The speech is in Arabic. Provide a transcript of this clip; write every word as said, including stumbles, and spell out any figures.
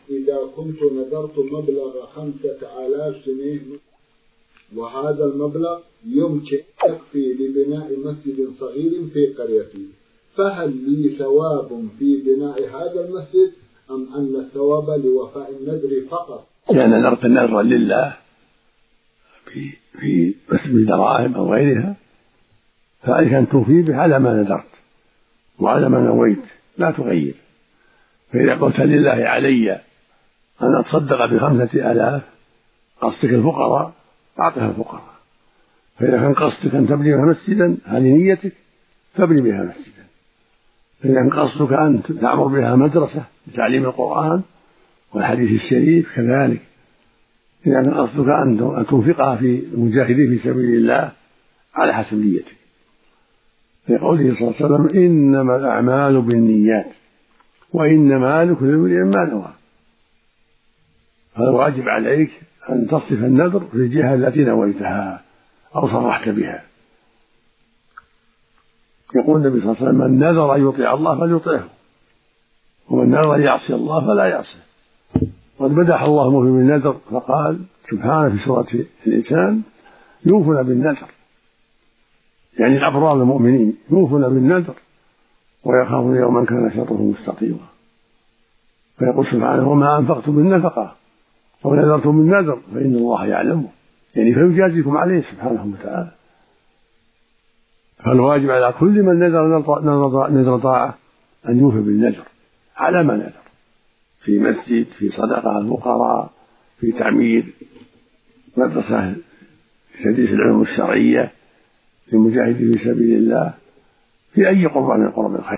إذا كنت نذرت مبلغ خمسة آلاف جنيه وهذا المبلغ يمكن يكفي لبناء مسجد صغير في قريتي، فهل لي ثواب في بناء هذا المسجد أم أن الثواب لوفاء النذر فقط؟ لأن نذرت النذر لله في في مسجد دراهم أو غيرها، فعليك أن توفي به على ما نذرت وعلى ما نويت، لا تغير. فإذا قلت لله علي أن أتصدق بخمسة آلاف، قصدك الفقراء، أعطها الفقراء. فإذا كان قصدك أن تبني بها مسجدا، هذه نيتك، فابني بها مسجدا. فإذا كان قصدك أن تعمر بها مدرسة لتعليم القرآن والحديث الشريف كذلك. إذا كان قصدك أن تنفقها في المجاهدين في سبيل الله، على حسب نيتك. في قوله صلى الله عليه وسلم: إنما الأعمال بالنيات وإنما لكل امرئ ما نوى. فالواجب عليك أن تصرف النذر في الجهة التي نويتها أو صرحت بها. يقول النبي صلى الله عليه وسلم: من نذر أن يطيع الله فليطيعه، ومن نذر أن يعصي الله فلا يعصيه. قد مدح الله المؤمن بالنذر فقال سبحانه في سورة الإنسان: يوفون بالنذر، يعني الأبرار المؤمنين يوفون بالنذر ويخافون يوما كان شره مستطيرا. فيقول سبحانه: وما أنفقتم من نفقة أو نذرتم من نذر فإن الله يعلمه، يعني فيجازيكم عليه سبحانه وتعالى. فالواجب على كل من نذر نذر طاعة أن يوفي بالنذر على ما نذر، في مسجد، في صدقة الفقراء، في تعمير مدرسة تدريس العلوم الشرعية، في مجاهد في سبيل الله، في أي قربان من قرب الخير.